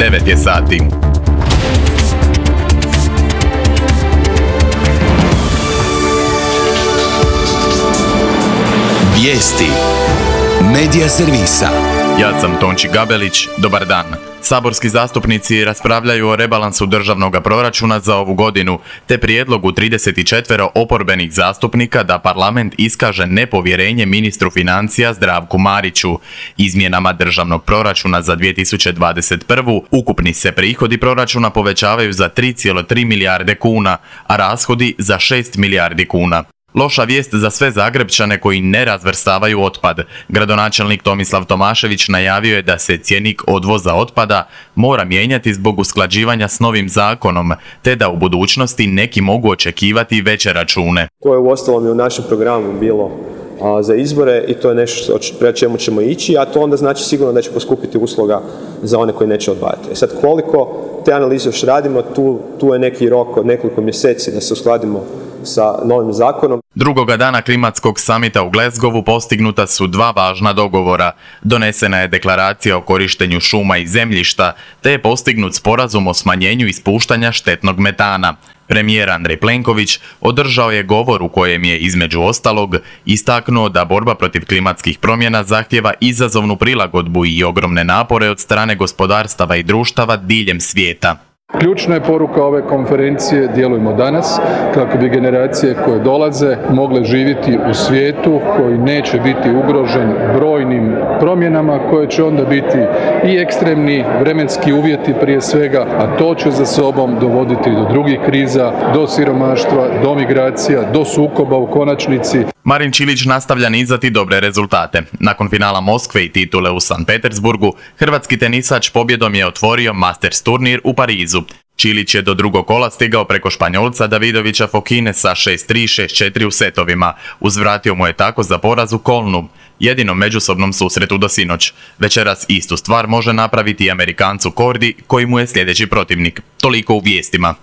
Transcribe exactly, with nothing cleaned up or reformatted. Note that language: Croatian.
devet je sati. Vijesti Medija servisa. Ja sam Tonči Gabelić, dobar dan. Saborski zastupnici raspravljaju o rebalansu državnog proračuna za ovu godinu, te prijedlogu trideset četiri oporbenih zastupnika da parlament iskaže nepovjerenje ministru financija Zdravku Mariću. Izmjenama državnog proračuna za dvije tisuće dvadeset prvu. ukupni se prihodi proračuna povećavaju za tri zarez tri milijarde kuna, a rashodi za šest milijardi kuna. Loša vijest za sve Zagrepčane koji ne razvrstavaju otpad. Gradonačelnik Tomislav Tomašević najavio je da se cjenik odvoza otpada mora mijenjati zbog usklađivanja s novim zakonom, te da u budućnosti neki mogu očekivati veće račune. To je uostalom i u našem programu bilo a, za izbore i to je nešto prema čemu ćemo ići, a to onda znači sigurno da će poskupiti usluga za one koji neće odvajati. E sad, koliko te analize još radimo, tu, tu je neki rok od nekoliko mjeseci da se uskladimo sa novim zakonom. Drugoga dana klimatskog samita u Glasgowu postignuta su dva važna dogovora. Donesena je deklaracija o korištenju šuma i zemljišta, te je postignut sporazum o smanjenju ispuštanja štetnog metana. Premijer Andrej Plenković održao je govor u kojem je, između ostalog, istaknuo da borba protiv klimatskih promjena zahtjeva izazovnu prilagodbu i ogromne napore od strane gospodarstava i društava diljem svijeta. Ključna je poruka ove konferencije: djelujmo danas kako bi generacije koje dolaze mogle živjeti u svijetu koji neće biti ugrožen brojnim promjenama koje će onda biti i ekstremni vremenski uvjeti prije svega, a to će za sobom dovoditi do drugih kriza, do siromaštva, do migracija, do sukoba u konačnici. Marin Čilić nastavlja nizati dobre rezultate. Nakon finala Moskve i titule u Sankt Petersburgu, hrvatski tenisač pobjedom je otvorio Masters turnir u Parizu. Čilić je do drugog kola stigao preko Španjolca Davidovića Fokine sa šest tri šest četiri u setovima. Uzvratio mu je tako za poraz u Kolnu, jedinom međusobnom susretu do sinoć. Večeras istu stvar može napraviti i Amerikancu Kordi, koji mu je sljedeći protivnik. Toliko u vijestima.